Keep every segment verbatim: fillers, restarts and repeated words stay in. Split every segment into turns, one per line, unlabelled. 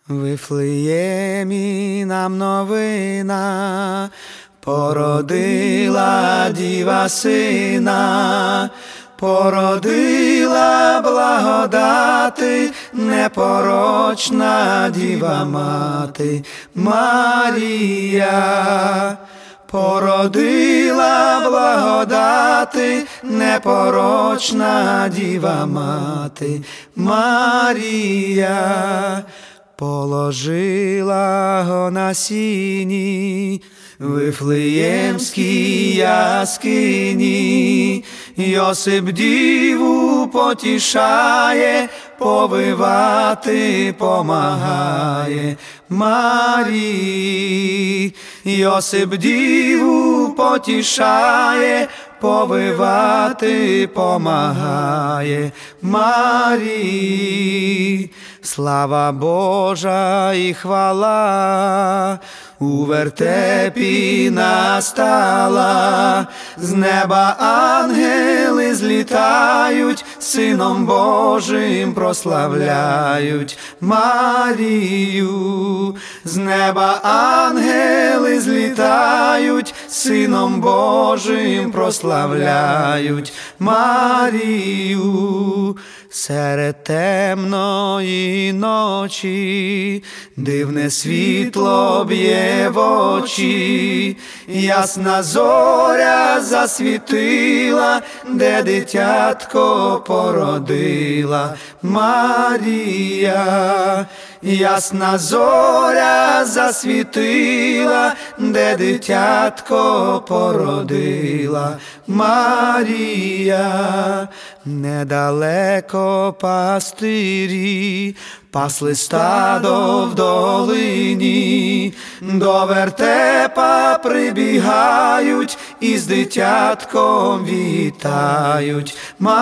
Вифлеємі нам новина, породила діва сина, породила благодати, непорочна діва мати Марія. Породила благодати, непорочна діва мати Марія. Положила го на сіні Вифлеємській яскині, Йосип діву потішає, повивати помагає Марії. Йосип діву потішає, повивати помагає Марії. Слава Божа і хвала у вертепі настала, з неба ангели злітають, Сином Божим прославляють Марію. З неба ангели злітають, Сином Божим прославляють Марію. Серед темної ночі дивне світло б'є в очі, ясна зоря засвітила, де дитятко породила Марія. Ясна зоря засвітила, де дитятко породила Марія. Недалеко пастирі пасли стадо в долині, до вертепа прибігають і з дитятком вітають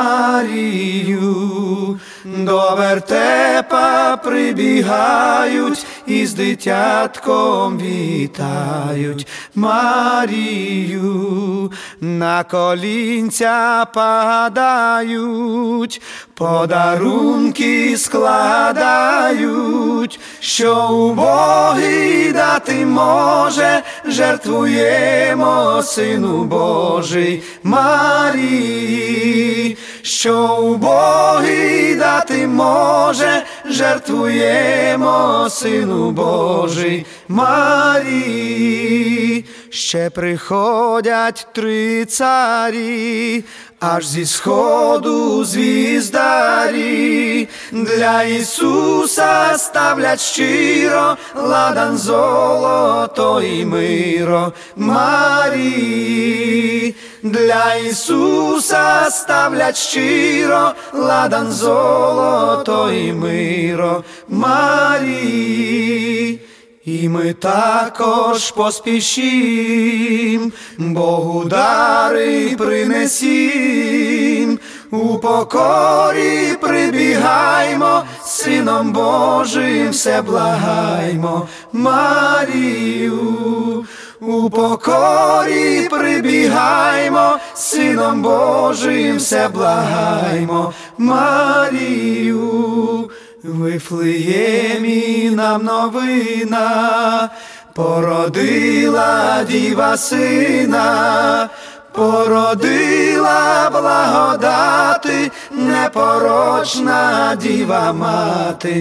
Марію. До вертепа прибігають і з дитятком вітають Марію. На колінця падають, подарунки складають, що убогий дати може, жертвуємо Сину Божий Марії. Що убогий дати може, жертвуємо Сину Божий Марії. Ще приходять три царі, аж зі сходу звіздарі, для Ісуса ставлять щиро ладан, золото і миро Марії. Для Ісуса ставлять щиро ладан, золото і миро Марії. І ми також поспішім, Богу дари принесім, у покорі прибігаймо, Сином Божим все благаймо Марію. У покорі прибігаймо, Сином Божим все благаймо Марію. Вифлеємі нам новина, породила діва сина, породила благодати, непорочна діва мати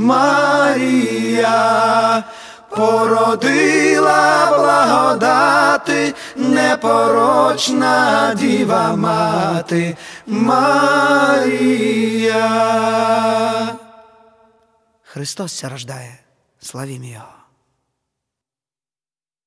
Марія. Породила благодати, непорочна діва мати Марія. Христос ся рождає, славімо Його!